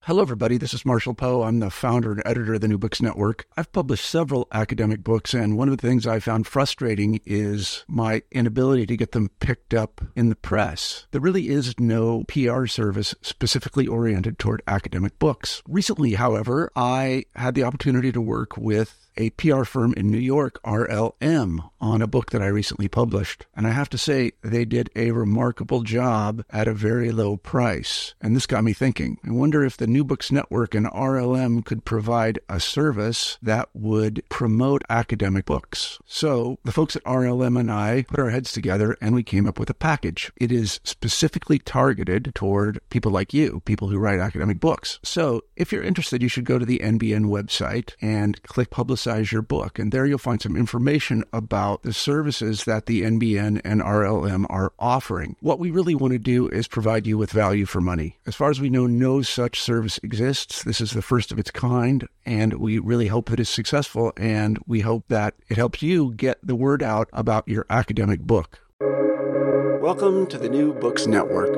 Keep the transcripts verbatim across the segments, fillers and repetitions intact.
Hello, everybody. This is Marshall Poe. I'm the founder and editor of the New Books Network. I've published several academic books, and one of the things I found frustrating is my inability to get them picked up in the press. There really is no P R service specifically oriented toward academic books. Recently, however, I had the opportunity to work with a P R firm in New York, R L M, on a book that I recently published. And I have to say, they did a remarkable job at a very low price. And this got me thinking. I wonder if the New Books Network and R L M could provide a service that would promote academic books. So the folks at R L M and I put our heads together and we came up with a package. It is specifically targeted toward people like you, people who write academic books. So if you're interested, you should go to the N B N website and click Publicize your book. And there you'll find some information about the services that the N B N and R L M are offering. What we really want to do is provide you with value for money. As far as we know, no such service exists. This is the first of its kind, and we really hope that it's successful, and we hope that it helps you get the word out about your academic book. Welcome to the New Books Network.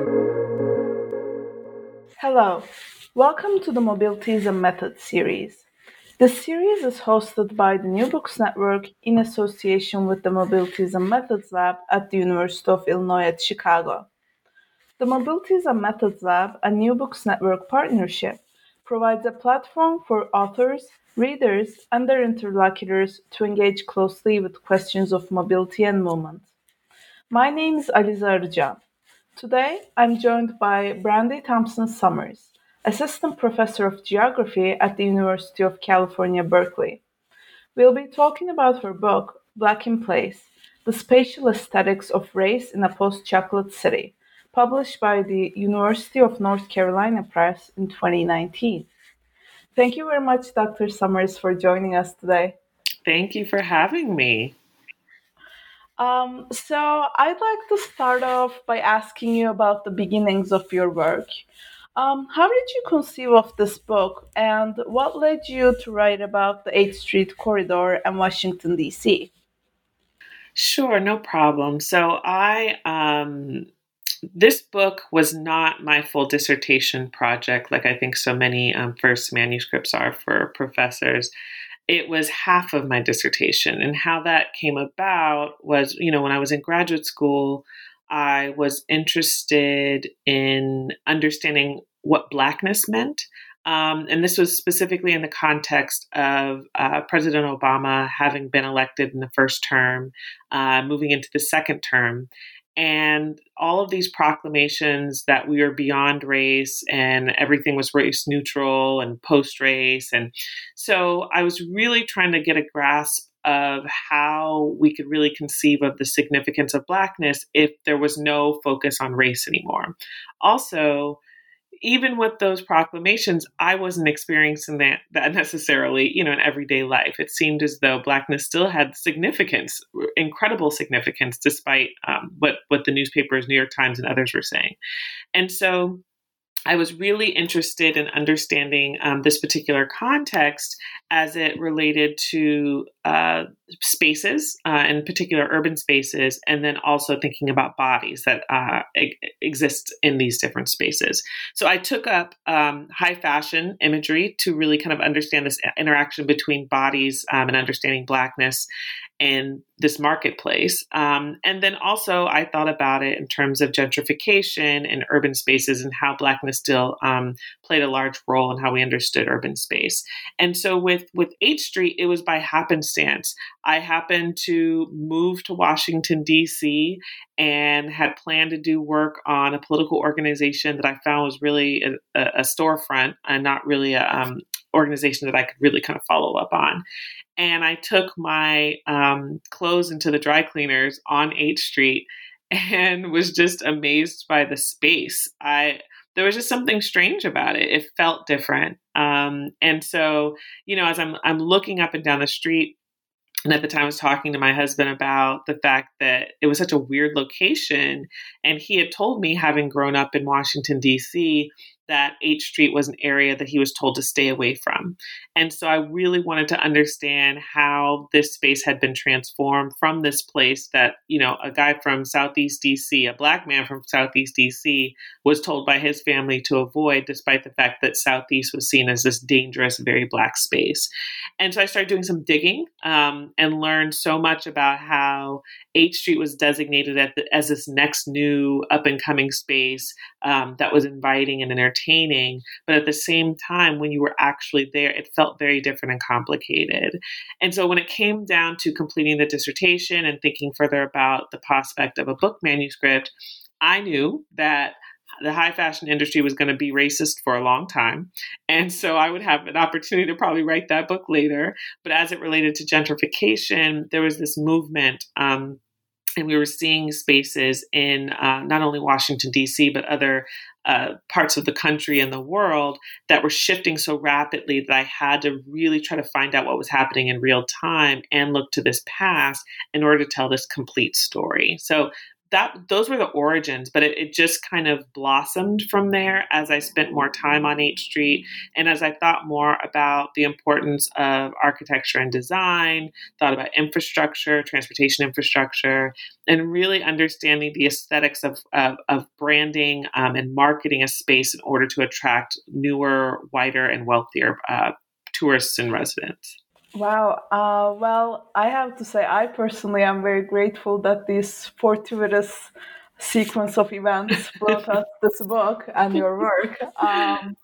Hello. Welcome to the Mobilities and Methods series. This series is hosted by the New Books Network in association with the Mobilities and Methods Lab at the University of Illinois at Chicago. The Mobilities and Methods Lab, a New Books Network partnership, provides a platform for authors, readers, and their interlocutors to engage closely with questions of mobility and movement. My name is Aliza Arıcan. Today, I'm joined by Brandy Thompson Summers, Assistant Professor of Geography at the University of California, Berkeley. We'll be talking about her book, Black in Place, The Spatial Aesthetics of Race in a Post-Chocolate City, published by the University of North Carolina Press in twenty nineteen. Thank you very much, Doctor Summers, for joining us today. Thank you for having me. Um, so I'd like to start off by asking you about the beginnings of your work. Um, how did you conceive of this book, and what led you to write about the eighth Street Corridor and Washington, D C? Sure, no problem. So I, um, this book was not my full dissertation project, like I think so many um, first manuscripts are for professors. It was half of my dissertation, and how that came about was, you know, when I was in graduate school, I was interested in understanding what Blackness meant. Um, and this was specifically in the context of uh, President Obama having been elected in the first term, uh, moving into the second term. And all of these proclamations that we were beyond race and everything was race neutral and post-race. And so I was really trying to get a grasp of how we could really conceive of the significance of Blackness if there was no focus on race anymore. Also, even with those proclamations, I wasn't experiencing that, that necessarily, you know, in everyday life. It seemed as though Blackness still had significance, incredible significance, despite um, what, what the newspapers, New York Times and others were saying. And so I was really interested in understanding um, this particular context as it related to uh, spaces, uh, in particular urban spaces, and then also thinking about bodies that uh, e- exist in these different spaces. So I took up um, high fashion imagery to really kind of understand this interaction between bodies um, and understanding Blackness in this marketplace. Um, and then also I thought about it in terms of gentrification in urban spaces and how Blackness still um, played a large role in how we understood urban space. And so with, with eighth Street, it was by happenstance. I happened to move to Washington, D C, and had planned to do work on a political organization that I found was really a, a storefront and not really a um, organization that I could really kind of follow up on. And I took my um, clothes into the dry cleaners on eighth Street and was just amazed by the space. I there was just something strange about it. It felt different. Um, and so, you know, as I'm I'm looking up and down the street, and at the time I was talking to my husband about the fact that it was such a weird location. And he had told me, having grown up in Washington, D C, that H Street was an area that he was told to stay away from. And so I really wanted to understand how this space had been transformed from this place that, you know, a guy from Southeast D C, a Black man from Southeast D C, was told by his family to avoid, despite the fact that Southeast was seen as this dangerous, very Black space. And so I started doing some digging um, and learned so much about how H Street was designated at the, as this next new up-and-coming space um, that was inviting and entertaining. But at the same time, when you were actually there, it felt very different and complicated. And so when it came down to completing the dissertation and thinking further about the prospect of a book manuscript, I knew that the high fashion industry was going to be racist for a long time. And so I would have an opportunity to probably write that book later. But as it related to gentrification, there was this movement um, and we were seeing spaces in uh, not only Washington, D C, but other uh, parts of the country and the world that were shifting so rapidly that I had to really try to find out what was happening in real time and look to this past in order to tell this complete story. So that those were the origins, but it, it just kind of blossomed from there as I spent more time on H Street and as I thought more about the importance of architecture and design, thought about infrastructure, transportation infrastructure, and really understanding the aesthetics of, of, of branding um, and marketing a space in order to attract newer, wider, and wealthier uh, tourists and residents. Wow. Uh, well, I have to say, I personally am very grateful that this fortuitous sequence of events brought us this book and your work. Um,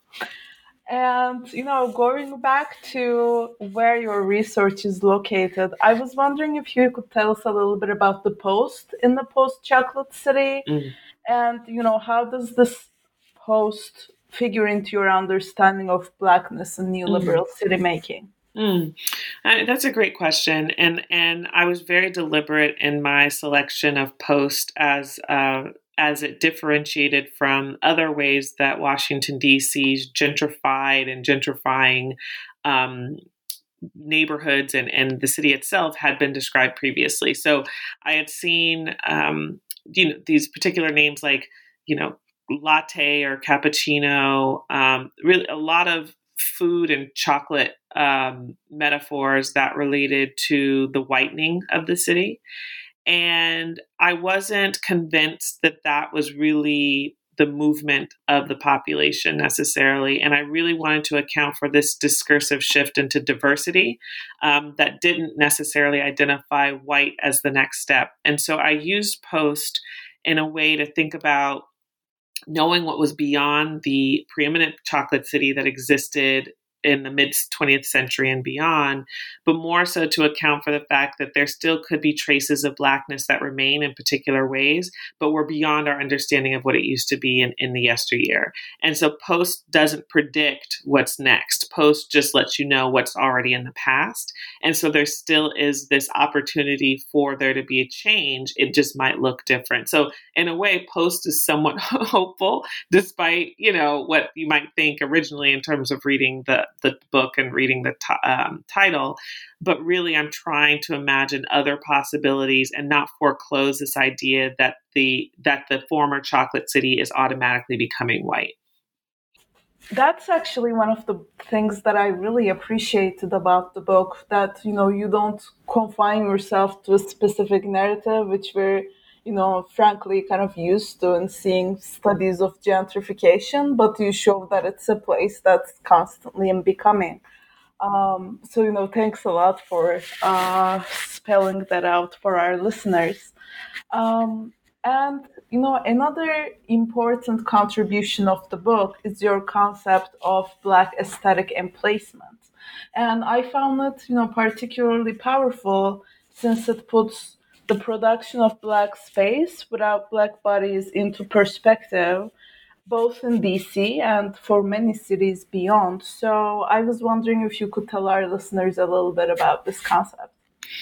and, you know, going back to where your research is located, I was wondering if you could tell us a little bit about the Post in the post-Chocolate City. Mm. And, you know, how does this Post figure into your understanding of Blackness and neoliberal mm. city making? Mm. Uh, that's a great question, and and I was very deliberate in my selection of Post as uh, as it differentiated from other ways that Washington D C's gentrified and gentrifying um, neighborhoods and and the city itself had been described previously. So I had seen um, you know these particular names like you know latte or cappuccino, um, really a lot of food and chocolate um, metaphors that related to the whitening of the city. And I wasn't convinced that that was really the movement of the population necessarily. And I really wanted to account for this discursive shift into diversity um, that didn't necessarily identify white as the next step. And so I used Post in a way to think about knowing what was beyond the preeminent chocolate city that existed in the mid twentieth century and beyond, but more so to account for the fact that there still could be traces of Blackness that remain in particular ways, but we're beyond our understanding of what it used to be in, in the yesteryear. And so Post doesn't predict what's next. Post just lets you know what's already in the past. And so there still is this opportunity for there to be a change. It just might look different. So in a way, Post is somewhat hopeful, despite, you know, what you might think originally in terms of reading the the book and reading the t- um, title, but really I'm trying to imagine other possibilities and not foreclose this idea that the that the former chocolate city is automatically becoming white. That's actually one of the things that I really appreciated about the book, that, you know, you don't confine yourself to a specific narrative, which we're, you know, frankly kind of used to in seeing studies of gentrification, but you show that it's a place that's constantly in becoming. Um, so, you know, thanks a lot for uh, spelling that out for our listeners. Um, and, you know, another important contribution of the book is your concept of Black aesthetic emplacement. And I found it, you know, particularly powerful since it puts the production of Black space without Black bodies into perspective, both in D C and for many cities beyond. So I was wondering if you could tell our listeners a little bit about this concept.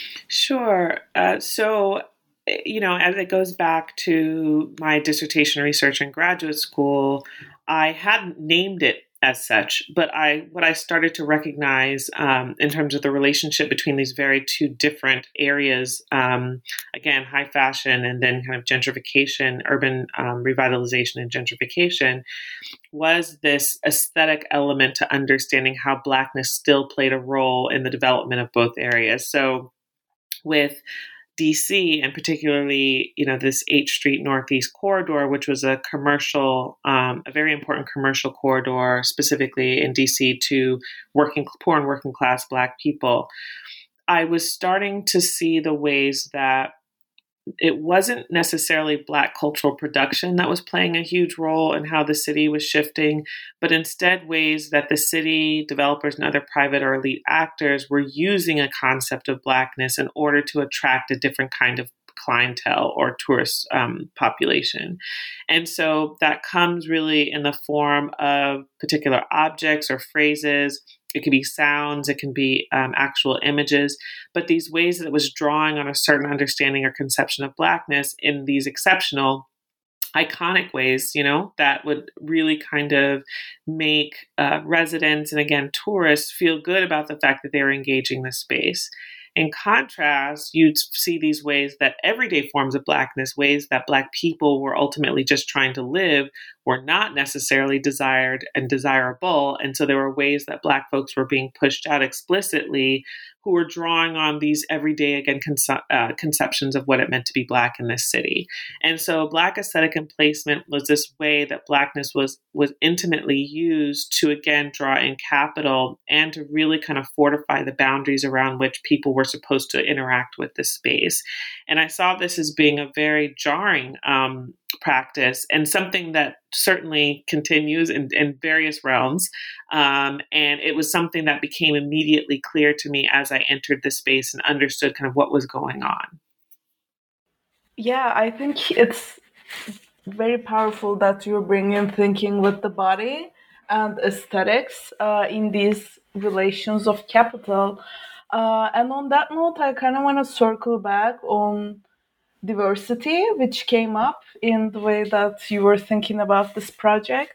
Sure. Uh, so, you know, as it goes back to my dissertation research in graduate school, I hadn't named it as such. But I, what I started to recognize um, in terms of the relationship between these very two different areas, um, again, high fashion and then kind of gentrification, urban um, revitalization and gentrification, was this aesthetic element to understanding how Blackness still played a role in the development of both areas. So with D C, and particularly, you know, this H Street Northeast corridor, which was a commercial, um, a very important commercial corridor, specifically in D C to working, poor and working class Black people, I was starting to see the ways that it wasn't necessarily Black cultural production that was playing a huge role in how the city was shifting, but instead ways that the city developers and other private or elite actors were using a concept of Blackness in order to attract a different kind of clientele or tourist um, population. And so that comes really in the form of particular objects or phrases. It can be sounds, it can be um, actual images, but these ways that it was drawing on a certain understanding or conception of Blackness in these exceptional, iconic ways, you know, that would really kind of make uh, residents and, again, tourists feel good about the fact that they were engaging the space. In contrast, you'd see these ways that everyday forms of Blackness, ways that Black people were ultimately just trying to live, were not necessarily desired and desirable. And so there were ways that Black folks were being pushed out explicitly, who were drawing on these everyday, again, conce- uh, conceptions of what it meant to be Black in this city. And so Black aesthetic and placement was this way that Blackness was, was intimately used to, again, draw in capital and to really kind of fortify the boundaries around which people were supposed to interact with the space. And I saw this as being a very jarring um, practice and something that certainly continues in, in various realms. Um, and it was something that became immediately clear to me as I entered the space and understood kind of what was going on. Yeah, I think it's very powerful that you're bringing thinking with the body and aesthetics uh, in these relations of capital. Uh, and on that note, I kind of want to circle back on diversity, which came up in the way that you were thinking about this project.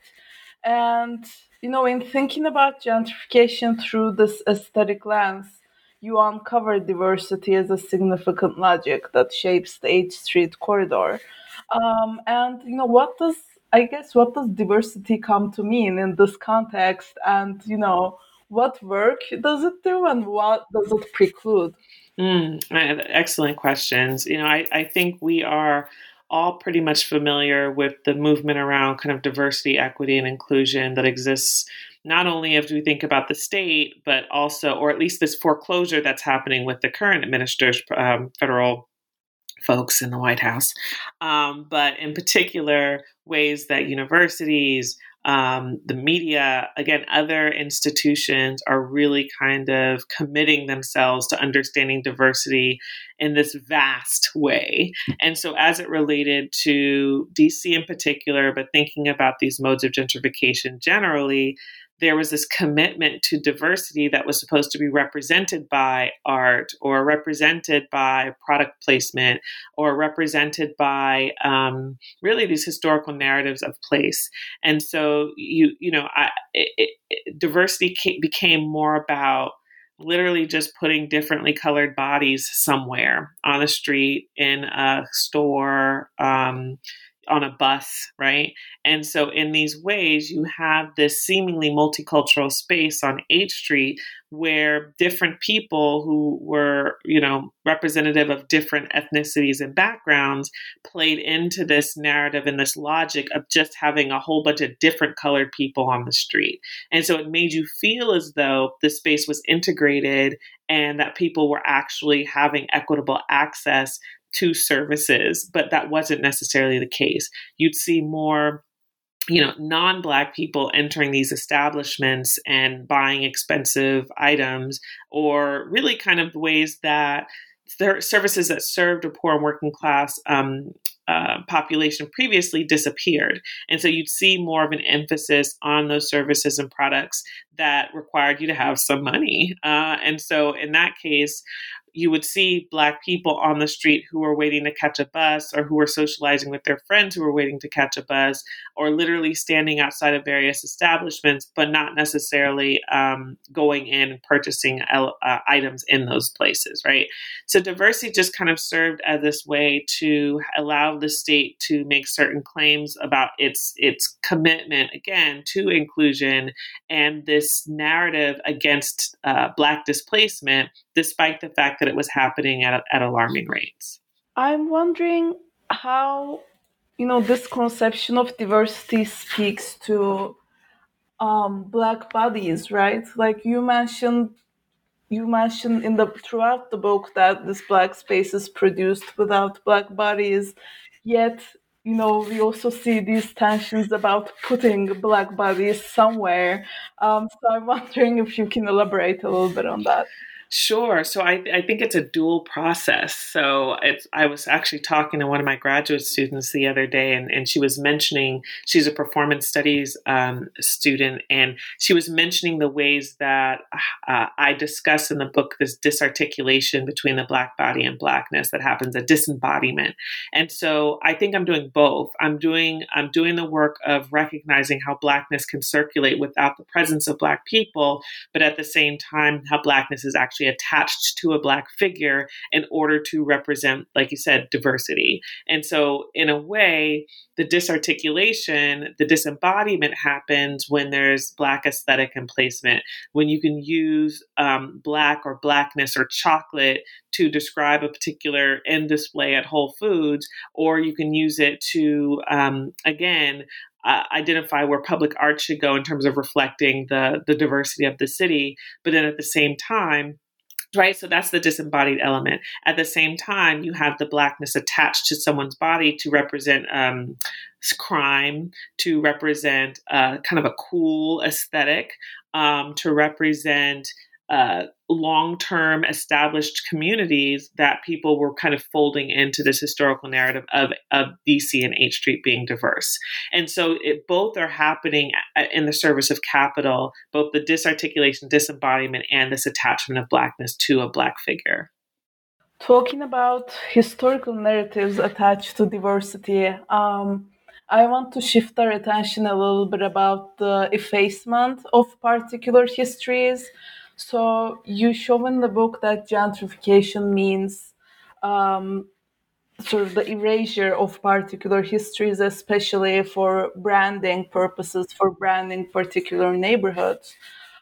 And, you know, in thinking about gentrification through this aesthetic lens, you uncover diversity as a significant logic that shapes the H Street corridor. Um, and, you know, what does, I guess, what does diversity come to mean in this context? And, you know, what work does it do and what does it preclude? Mm, excellent questions. You know, I, I think we are all pretty much familiar with the movement around kind of diversity, equity, and inclusion that exists not only as we think about the state, but also, or at least this foreclosure that's happening with the current administrators, um, federal folks in the White House, um, but in particular ways that universities, um, the media, again, other institutions are really kind of committing themselves to understanding diversity in this vast way. And so as it related to D C in particular, but thinking about these modes of gentrification generally, there was this commitment to diversity that was supposed to be represented by art or represented by product placement or represented by um, really these historical narratives of place. And so, you you know, I, it, it, diversity became more about literally just putting differently colored bodies somewhere on the street, in a store, um, on a bus, right? And so in these ways, you have this seemingly multicultural space on H Street where different people who were, you know, representative of different ethnicities and backgrounds played into this narrative and this logic of just having a whole bunch of different colored people on the street. And so it made you feel as though the space was integrated and that people were actually having equitable access to services, but that wasn't necessarily the case. You'd see more, you know, non-Black people entering these establishments and buying expensive items, or really kind of ways that there services that served a poor and working class um, uh, population previously disappeared. And so you'd see more of an emphasis on those services and products that required you to have some money. Uh, and so in that case, you would see Black people on the street who were waiting to catch a bus, or who were socializing with their friends who were waiting to catch a bus, or literally standing outside of various establishments, but not necessarily um, going in and purchasing uh, items in those places, right? So diversity just kind of served as this way to allow the state to make certain claims about its its commitment, again, to inclusion and this narrative against uh, Black displacement, despite the fact that it was happening at, at alarming rates. I'm wondering how, you know, this conception of diversity speaks to um, Black bodies, right? Like you mentioned, you mentioned in the throughout the book that this Black space is produced without Black bodies, yet, you know, we also see these tensions about putting Black bodies somewhere. Um, so I'm wondering if you can elaborate a little bit on that. Sure. So I, I think it's a dual process. So it's, I was actually talking to one of my graduate students the other day, and, and she was mentioning, she's a performance studies um, student, and she was mentioning the ways that uh, I discuss in the book this disarticulation between the Black body and Blackness that happens, a disembodiment. And so I think I'm doing both. I'm doing, I'm doing the work of recognizing how Blackness can circulate without the presence of Black people, but at the same time, how Blackness is actually attached to a Black figure in order to represent, like you said, diversity. And so in a way, the disarticulation, the disembodiment happens when there's Black aesthetic and placement, when you can use um, Black or Blackness or chocolate to describe a particular end display at Whole Foods, or you can use it to, um, again, Uh, identify where public art should go in terms of reflecting the, the diversity of the city. But then at the same time, right, so that's the disembodied element. At the same time, you have the Blackness attached to someone's body to represent um, crime, to represent uh, kind of a cool aesthetic, um, to represent uh, long-term established communities that people were kind of folding into this historical narrative of, of D C and H Street being diverse. And so it, both are happening in the service of capital, both the disarticulation, disembodiment, and this attachment of Blackness to a Black figure. Talking about historical narratives attached to diversity, um, I want to shift our attention a little bit about the effacement of particular histories. So you show in the book that gentrification means um, sort of the erasure of particular histories, especially for branding purposes, for branding particular neighborhoods.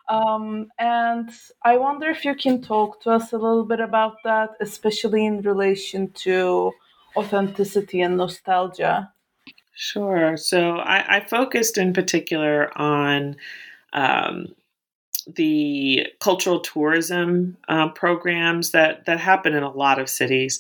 Um, and I wonder if you can talk to us a little bit about that, especially in relation to authenticity and nostalgia. Sure. So I, I focused in particular on um, the cultural tourism uh, programs that that happen in a lot of cities,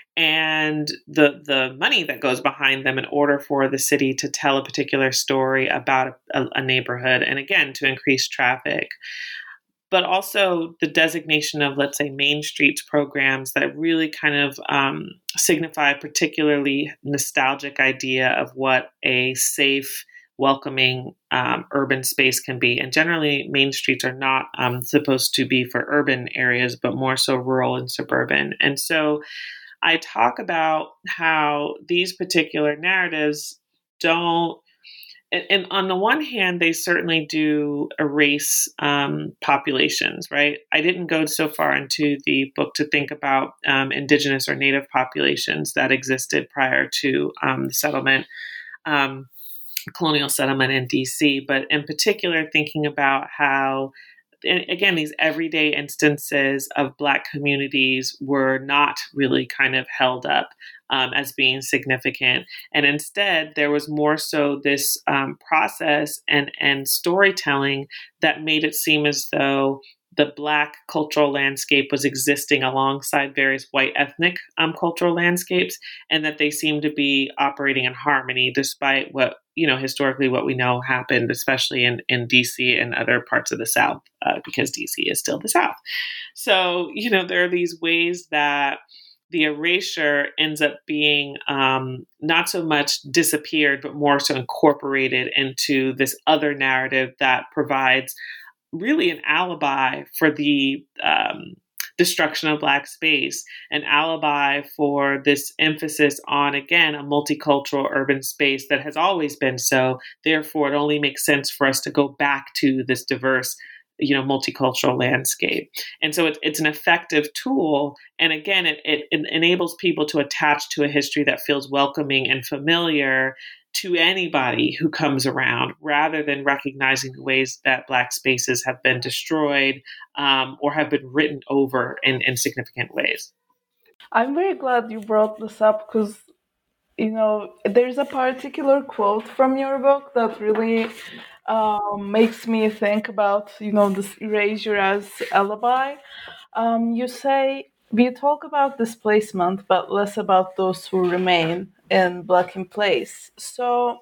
and the the money that goes behind them in order for the city to tell a particular story about a, a neighborhood, and again to increase traffic. But also the designation of, let's say, Main Streets programs that really kind of um, signify a particularly nostalgic idea of what a safe, welcoming um, urban space can be. And generally, main streets are not um, supposed to be for urban areas, but more so rural and suburban. And so I talk about how these particular narratives don't, and, and on the one hand, they certainly do erase um, populations, right? I didn't go so far into the book to think about um, indigenous or native populations that existed prior to um, the settlement. Um, colonial settlement in D C, but in particular thinking about how, again, these everyday instances of Black communities were not really kind of held up um, as being significant. And instead, there was more so this um, process and, and storytelling that made it seem as though the Black cultural landscape was existing alongside various white ethnic um, cultural landscapes, and that they seemed to be operating in harmony despite what, you know, historically what we know happened, especially in, in D C and other parts of the South, uh, because D C is still the South. So, you know, there are these ways that the erasure ends up being um, not so much disappeared, but more so incorporated into this other narrative that provides really an alibi for the um, destruction of Black space, an alibi for this emphasis on, again, a multicultural urban space that has always been so. Therefore, it only makes sense for us to go back to this diverse, you know, multicultural landscape. And so it, it's an effective tool. And again, it, it, it enables people to attach to a history that feels welcoming and familiar to anybody who comes around, rather than recognizing the ways that Black spaces have been destroyed um, or have been written over in, in significant ways. I'm very glad you brought this up because, you know, there's a particular quote from your book that really um, makes me think about, you know, this erasure as alibi. Um, you say, we talk about displacement, but less about those who remain in Black in place. So,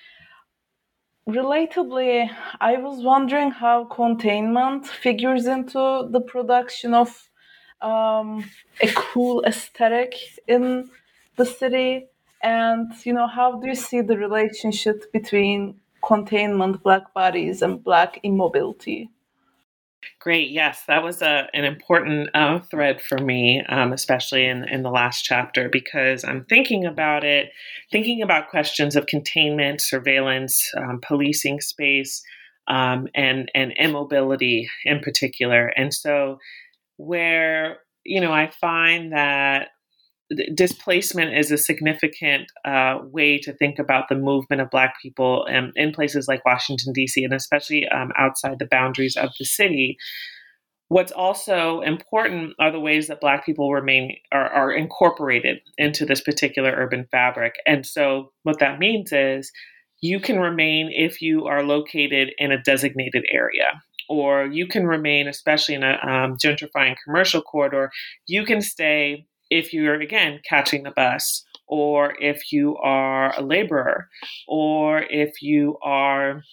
relatably, I was wondering how containment figures into the production of um, a cool aesthetic in the city. And, you know, how do you see the relationship between containment, Black bodies, and Black immobility? Great. Yes, that was a, an important uh, thread for me, um, especially in, in the last chapter, because I'm thinking about it, thinking about questions of containment, surveillance, um, policing space, um, and, and immobility in particular. And so where, you know, I find that displacement is a significant uh, way to think about the movement of Black people um, in places like Washington, D C, and especially um, outside the boundaries of the city. What's also important are the ways that Black people remain are, are incorporated into this particular urban fabric. And so what that means is you can remain if you are located in a designated area, or you can remain, especially in a um, gentrifying commercial corridor, you can stay if you're, again, catching the bus, or if you are a laborer, or if you are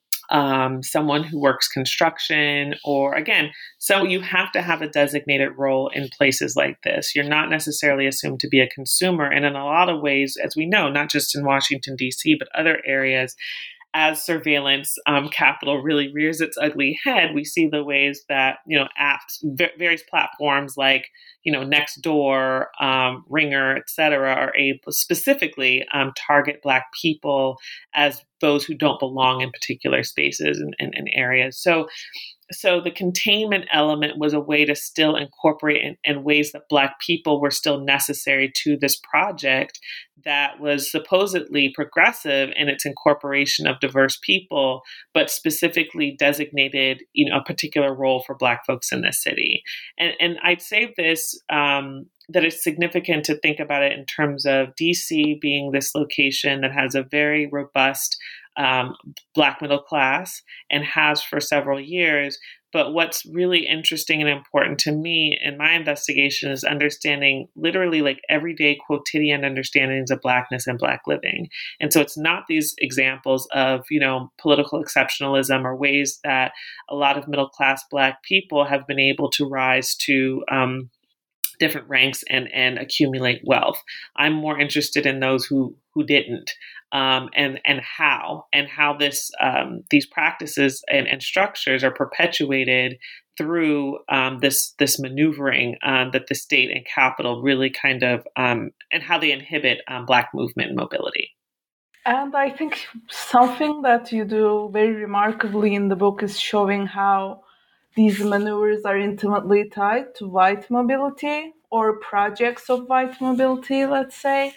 um, someone who works construction, or again, so you have to have a designated role in places like this. You're not necessarily assumed to be a consumer. And in a lot of ways, as we know, not just in Washington, D C, but other areas, as surveillance um, capital really rears its ugly head, we see the ways that, you know, apps, v- various platforms like, you know, Nextdoor, um, Ringer, et cetera, are able specifically um, target Black people as those who don't belong in particular spaces and, and, and areas. So, so the containment element was a way to still incorporate in, in ways that Black people were still necessary to this project that was supposedly progressive in its incorporation of diverse people, but specifically designated, you know, a particular role for Black folks in the city. And, and I'd say this, um, that it's significant to think about it in terms of D C being this location that has a very robust um, Black middle class and has for several years. But what's really interesting and important to me in my investigation is understanding literally like everyday quotidian understandings of Blackness and Black living. And so it's not these examples of, you know, political exceptionalism or ways that a lot of middle class Black people have been able to rise to um, different ranks and, and accumulate wealth. I'm more interested in those who who didn't, um, and and how and how this um, these practices and, and structures are perpetuated through um, this this maneuvering um, that the state and capital really kind of um, and how they inhibit um, Black movement and mobility. And I think something that you do very remarkably in the book is showing how these maneuvers are intimately tied to white mobility or projects of white mobility, let's say.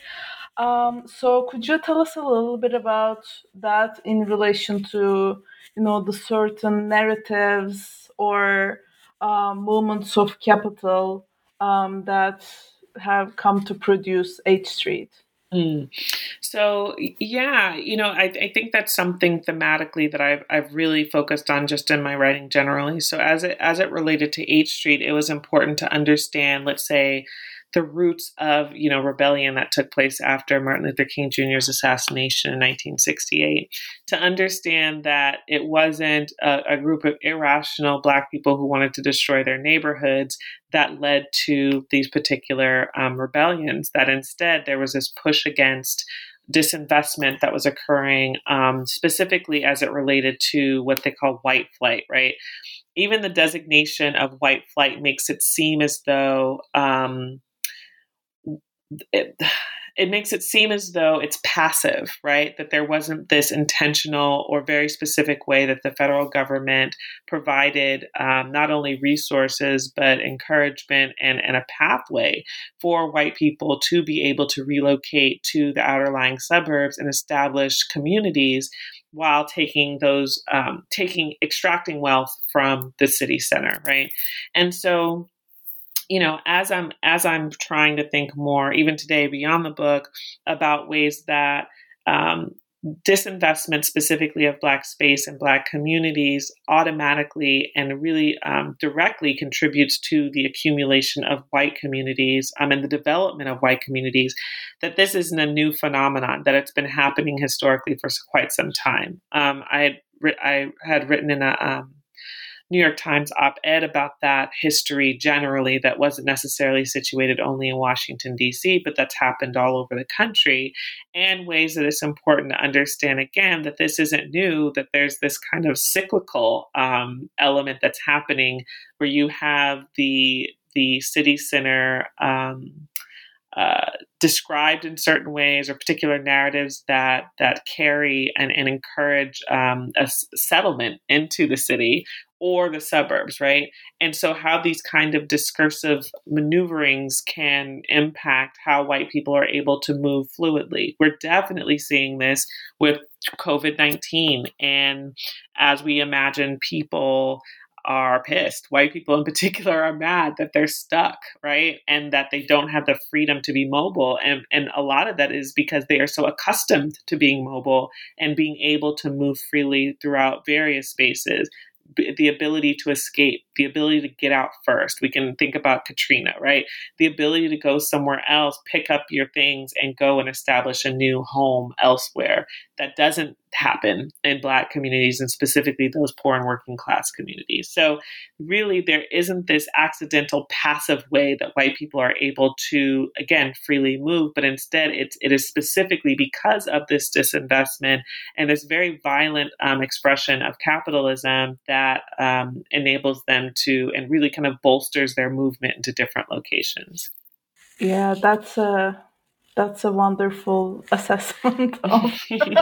Um, so could you tell us a little bit about that in relation to, you know, the certain narratives or uh, moments of capital um, that have come to produce H Street? Mm. So yeah, you know, I, I think that's something thematically that I've I've really focused on just in my writing generally. So as it as it related to H Street, it was important to understand, let's say, the roots of, you know, rebellion that took place after Martin Luther King Junior's assassination in nineteen sixty-eight, to understand that it wasn't a, a group of irrational Black people who wanted to destroy their neighborhoods that led to these particular um, rebellions, that instead there was this push against disinvestment that was occurring um, specifically as it related to what they call white flight, right? even the designation of white flight makes it seem as though um, it, it makes it seem as though it's passive, right? That there wasn't this intentional or very specific way that the federal government provided um, not only resources, but encouragement and, and a pathway for white people to be able to relocate to the outerlying suburbs and establish communities while taking those, um, taking, extracting wealth from the city center, right? And so, you know, as I'm as I'm trying to think more, even today beyond the book, about ways that um, disinvestment specifically of Black space and Black communities automatically and really um, directly contributes to the accumulation of white communities um, and the development of white communities, that this isn't a new phenomenon, that it's been happening historically for quite some time. Um, I had I had written in a um, New York Times op-ed about that history generally that wasn't necessarily situated only in Washington, D C, but that's happened all over the country, and ways that it's important to understand, again, that this isn't new, that there's this kind of cyclical um, element that's happening where you have the the city center um, uh, described in certain ways or particular narratives that that carry and, and encourage um, a s- settlement into the city or the suburbs, right? And so how these kind of discursive maneuverings can impact how white people are able to move fluidly. We're definitely seeing this with COVID nineteen. And as we imagine people are pissed, white people in particular are mad that they're stuck, right? And that they don't have the freedom to be mobile. And, and a lot of that is because they are so accustomed to being mobile and being able to move freely throughout various spaces. The ability to escape, the ability to get out first. We can think about Katrina, right? The ability to go somewhere else, pick up your things and go and establish a new home elsewhere. That doesn't happen in Black communities, and specifically those poor and working class communities. So really there isn't this accidental passive way that white people are able to, again, freely move, but instead it's, it is specifically because of this disinvestment and this very violent um, expression of capitalism that um, enables them to, and really kind of bolsters their movement into different locations. Yeah, that's a that's a wonderful assessment of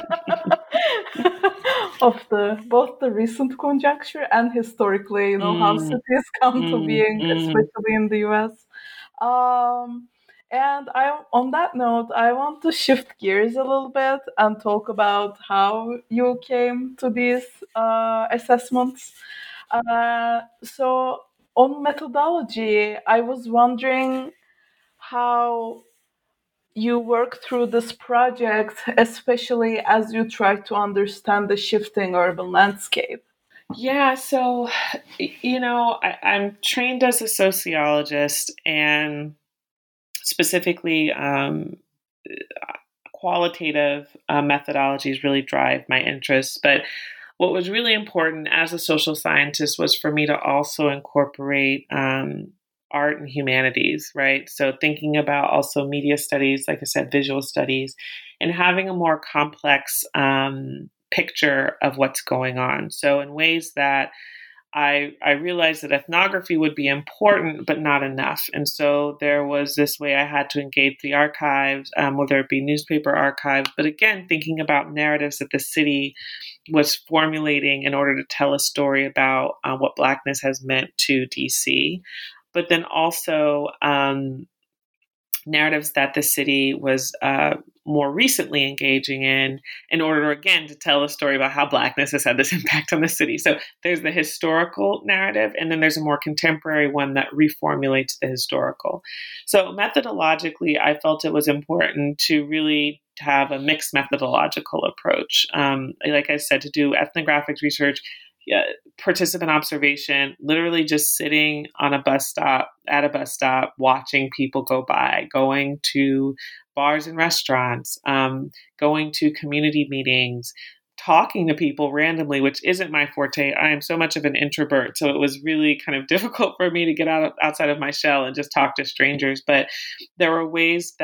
of the both the recent conjuncture and historically, you know, mm. how cities come mm. to being, mm. especially in the U S. Um, and I, on that note, I want to shift gears a little bit and talk about how you came to these uh, assessments. Uh, so, on methodology, I was wondering how you work through this project, especially as you try to understand the shifting urban landscape. Yeah, so, you know, I, I'm trained as a sociologist, and specifically um, qualitative uh, methodologies really drive my interests. But what was really important as a social scientist was for me to also incorporate um, art and humanities, right? So thinking about also media studies, like I said, visual studies, and having a more complex um, picture of what's going on. So in ways that I, I realized that ethnography would be important, but not enough. And so there was this way I had to engage the archives, um, whether it be newspaper archives, but again, thinking about narratives that the city was formulating in order to tell a story about uh, what Blackness has meant to D C, but then also um, narratives that the city was uh, more recently engaging in, in order, again, to tell a story about how Blackness has had this impact on the city. So there's the historical narrative, and then there's a more contemporary one that reformulates the historical. So methodologically, I felt it was important to really have a mixed methodological approach. Um, like I said, to do ethnographic research, yeah, participant observation, literally just sitting on a bus stop, at a bus stop, watching people go by, going to bars and restaurants, um, going to community meetings, talking to people randomly, which isn't my forte. I am so much of an introvert. So it was really kind of difficult for me to get out outside of my shell and just talk to strangers. But there were ways that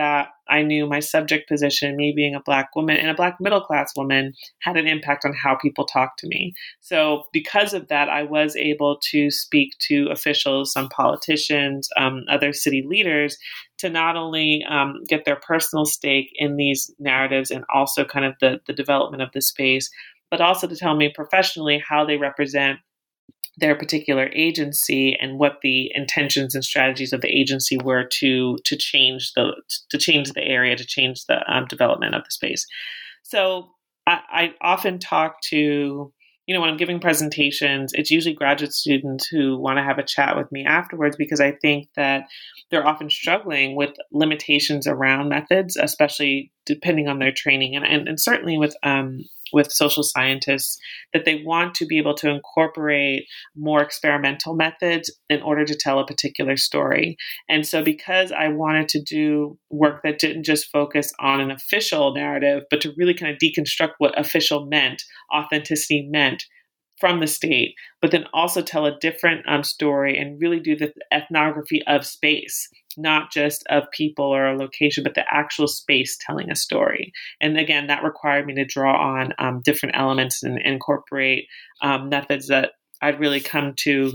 I knew my subject position, me being a Black woman and a Black middle-class woman, had an impact on how people talk to me. So because of that, I was able to speak to officials, some politicians, um, other city leaders, to not only um, get their personal stake in these narratives and also kind of the, the development of the space, but also to tell me professionally how they represent their particular agency and what the intentions and strategies of the agency were to to change the to change the area, to change the um, development of the space. So I, I often talk to, you know, when I'm giving presentations, it's usually graduate students who want to have a chat with me afterwards, because I think that they're often struggling with limitations around methods, especially depending on their training, and and, and certainly with um, with social scientists, that they want to be able to incorporate more experimental methods in order to tell a particular story. And so because I wanted to do work that didn't just focus on an official narrative, but to really kind of deconstruct what official meant, authenticity meant from the state, but then also tell a different um, story and really do the ethnography of space, not just of people or a location, but the actual space telling a story. And again, that required me to draw on um, different elements and incorporate um, methods that I'd really come to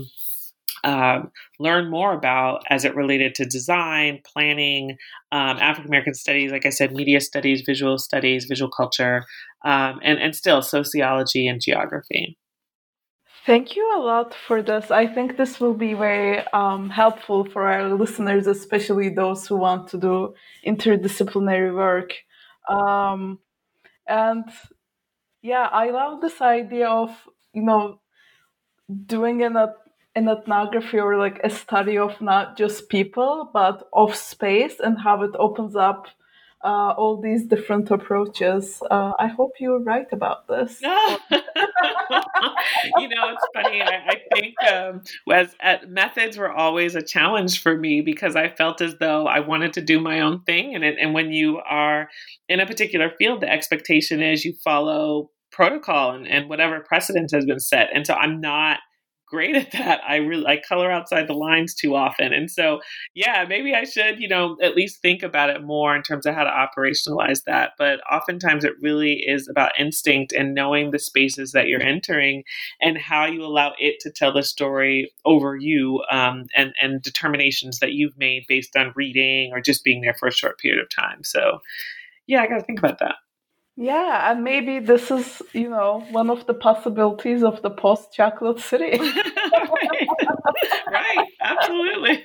um, learn more about as it related to design, planning, um, African-American studies, like I said, media studies, visual studies, visual culture, um, and, and still sociology and geography. Thank you a lot for this. I think this will be very um, helpful for our listeners, especially those who want to do interdisciplinary work. Um, and yeah, I love this idea of, you know, doing an, an ethnography or like a study of not just people, but of space and how it opens up uh, all these different approaches. Uh, I hope you're right about this. You know, it's funny. I, I think um, as uh, methods were always a challenge for me, because I felt as though I wanted to do my own thing. And, and when you are in a particular field, the expectation is you follow protocol and, and whatever precedent has been set. And so I'm not great at that. I really I color outside the lines too often. And so, yeah, maybe I should, you know, at least think about it more in terms of how to operationalize that. But oftentimes it really is about instinct and knowing the spaces that you're entering and how you allow it to tell the story over you, um, and, and determinations that you've made based on reading or just being there for a short period of time. So, yeah, I got to think about that. Yeah, and maybe this is, you know, one of the possibilities of the post-Chocolate City. right. right, absolutely.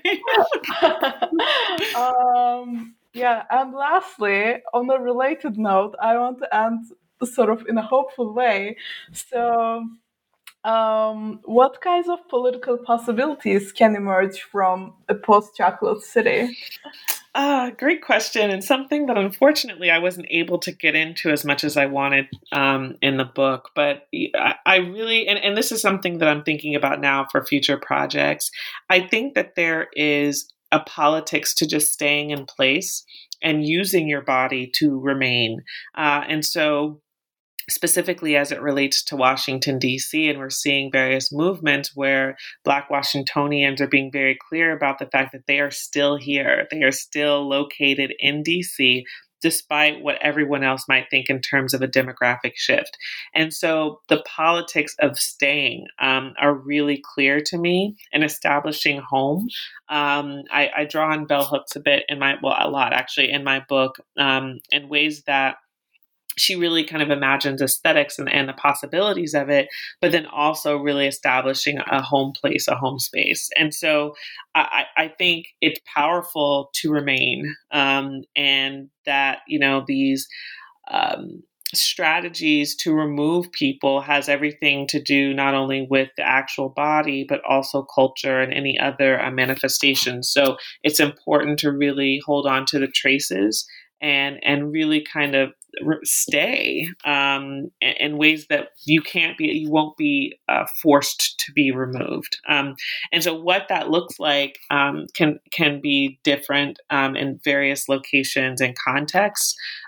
um, yeah, and lastly, on a related note, I want to end sort of in a hopeful way. So, um, what kinds of political possibilities can emerge from a post-Chocolate City? Uh, great question, and something that unfortunately I wasn't able to get into as much as I wanted um, in the book. But I, I really, and, and this is something that I'm thinking about now for future projects. I think that there is a politics to just staying in place and using your body to remain. Uh, and so specifically as it relates to Washington, D C, and we're seeing various movements where Black Washingtonians are being very clear about the fact that they are still here. They are still located in D C, despite what everyone else might think in terms of a demographic shift. And so the politics of staying um, are really clear to me, and establishing home. Um, I, I draw on bell hooks a bit in my, well, a lot actually in my book, um, in ways that she really kind of imagines aesthetics and, and the possibilities of it, but then also really establishing a home place, a home space. And so I, I think it's powerful to remain, um, and that, you know, these um, strategies to remove people has everything to do not only with the actual body, but also culture and any other uh, manifestations. So it's important to really hold on to the traces and and really kind of stay um, in ways that you can't be, you won't be uh, forced to be removed. Um, and so what that looks like um, can can be different um, in various locations and contexts.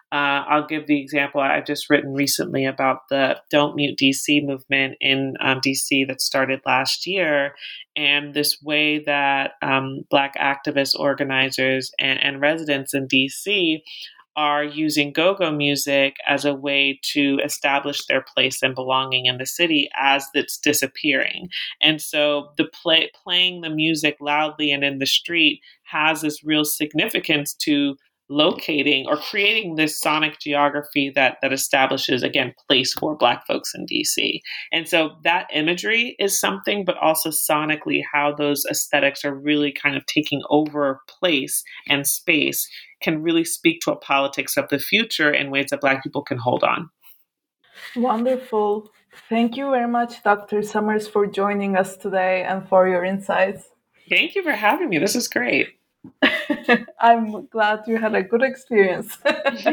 Uh, I'll give the example I've just written recently about the Don't Mute D C movement in um, D C that started last year, and this way that um, Black activists, organizers, and, and residents in D C are using go-go music as a way to establish their place and belonging in the city as it's disappearing. And so the play, playing the music loudly and in the street has this real significance to locating or creating this sonic geography that that establishes, again, place for Black folks in D C. And so that imagery is something, but also sonically how those aesthetics are really kind of taking over place and space can really speak to a politics of the future in ways that Black people can hold on. Wonderful. Thank you very much, Doctor Summers, for joining us today and for your insights. Thank you for having me. This is great. I'm glad you had a good experience. uh,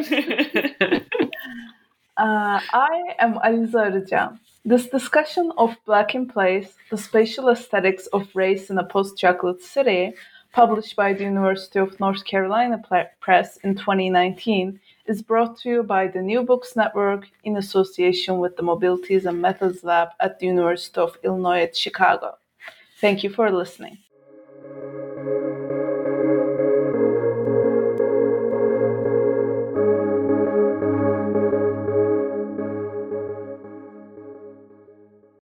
I am Aliza Arıcan. This discussion of Black in Place, the spatial aesthetics of race in a post-chocolate city, published by the University of North Carolina Press in twenty nineteen, is brought to you by the New Books Network in association with the Mobilities and Methods Lab at the University of Illinois at Chicago. Thank you for listening.